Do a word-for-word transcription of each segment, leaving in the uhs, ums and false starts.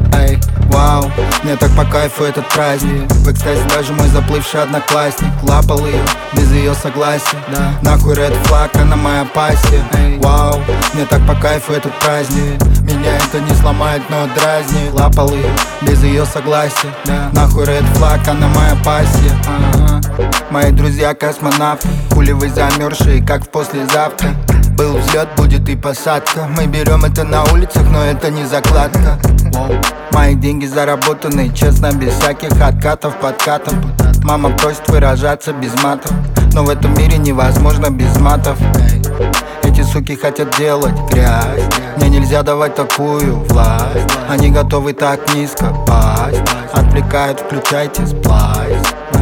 Эй, вау, мне так по кайфу этот праздник. В экстазе даже мой заплывший одноклассник лапал ее без ее согласия, да. Нахуй ред флаг, она моя пассия. Эй, вау, мне так по кайфу этот праздник. Меня это не сломает, но дразнит. Лапал ее без ее согласия, да. Нахуй ред флаг, она моя пассия. Ага. Мои друзья космонавты, хули вы замерзшие, как в послезавтра. Был взлет, будет и посадка. Мы берем это на улицах, но это не закладка. Мои деньги заработаны честно, без всяких откатов, подкатов. Мама просит выражаться без матов, но в этом мире невозможно без матов. Эти суки хотят делать грязь, мне нельзя давать такую власть. Они готовы так низко пасть, отвлекают, включайте сплайс.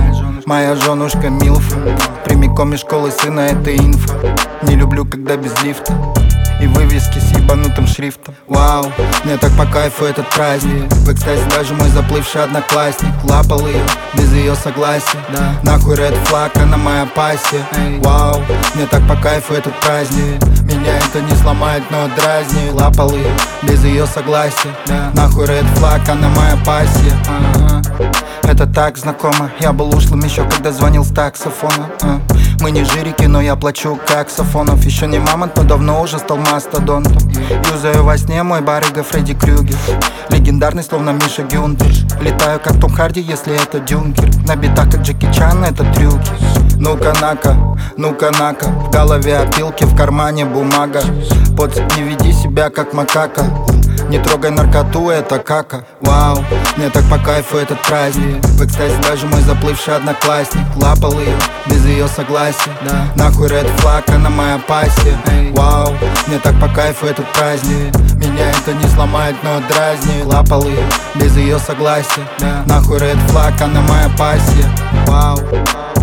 Моя женушка милфа, прямиком из школы сына, это инфа. Не люблю, когда без лифта и вывески с ебанутым шрифтом. Вау, мне так по кайфу этот праздник. В экстазе даже мой заплывший одноклассник лапал ее без ее согласия, да. Нахуй ред флаг, она моя пассия. Эй, вау, мне так по кайфу этот праздник. Меня это не сломает, но дразнит. Лапал ее без ее согласия, да. Нахуй ред флаг, она моя пассия. Ага. Это так знакомо. Я был ушлым еще, когда звонил с таксофона. а. Мы не жирики, но я плачу как Сафонов. Еще не мамонт, но давно уже стал мастодонтом. Юзаю во сне мой барыга Фредди Крюгер. Легендарный, словно Миша Гюнтер. Летаю как Том Харди, если это Дюнкер. На битах как Джеки Чан, это трюки. Ну-ка, нака, ну-ка, нака. В голове опилки, в кармане бумага. Поцеп, не веди себя как макака. Не трогай наркоту, это кака. Вау, мне так по кайфу этот праздник. В экстазе даже мой заплывший одноклассник лапал ее без ее согласия, да. Нахуй ред флаг, она моя пассия. Эй, вау, мне так по кайфу этот праздник. Меня это не сломает, но дразнит. Лапал ее без ее согласия, да. Нахуй ред флаг, она моя пассия. Вау.